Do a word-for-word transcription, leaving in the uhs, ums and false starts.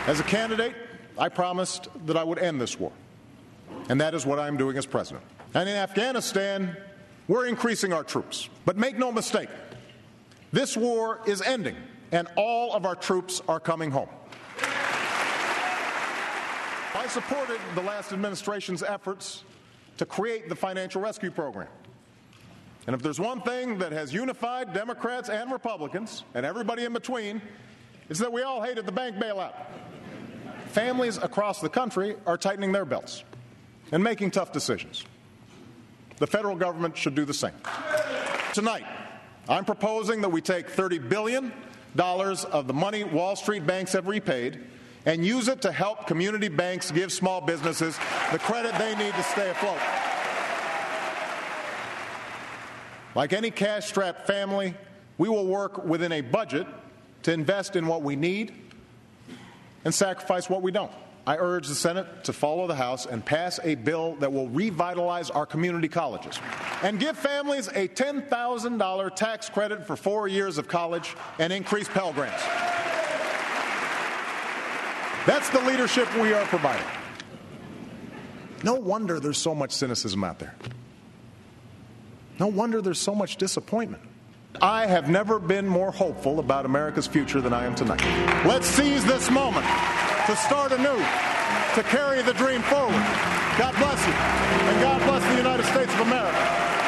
As a candidate, I promised that I would end this war, and that is what I'm doing as president. And in Afghanistan, we're increasing our troops. But make no mistake, this war is ending, and all of our troops are coming home. I supported the last administration's efforts to create the financial rescue program. And if there's one thing that has unified Democrats and Republicans, and everybody in between, it's that we all hated the bank bailout. Families across the country are tightening their belts and making tough decisions. The federal government should do the same. Tonight, I'm proposing that we take thirty billion dollars of the money Wall Street banks have repaid and use it to help community banks give small businesses the credit they need to stay afloat. Like any cash-strapped family, we will work within a budget to invest in what we need and sacrifice what we don't. I urge the Senate to follow the House and pass a bill that will revitalize our community colleges and give families a ten thousand dollars tax credit for four years of college and increase Pell Grants. That's the leadership we are providing. No wonder there's so much cynicism out there. No wonder there's so much disappointment. I have never been more hopeful about America's future than I am tonight. Let's seize this moment to start anew, to carry the dream forward. God bless you, and God bless the United States of America.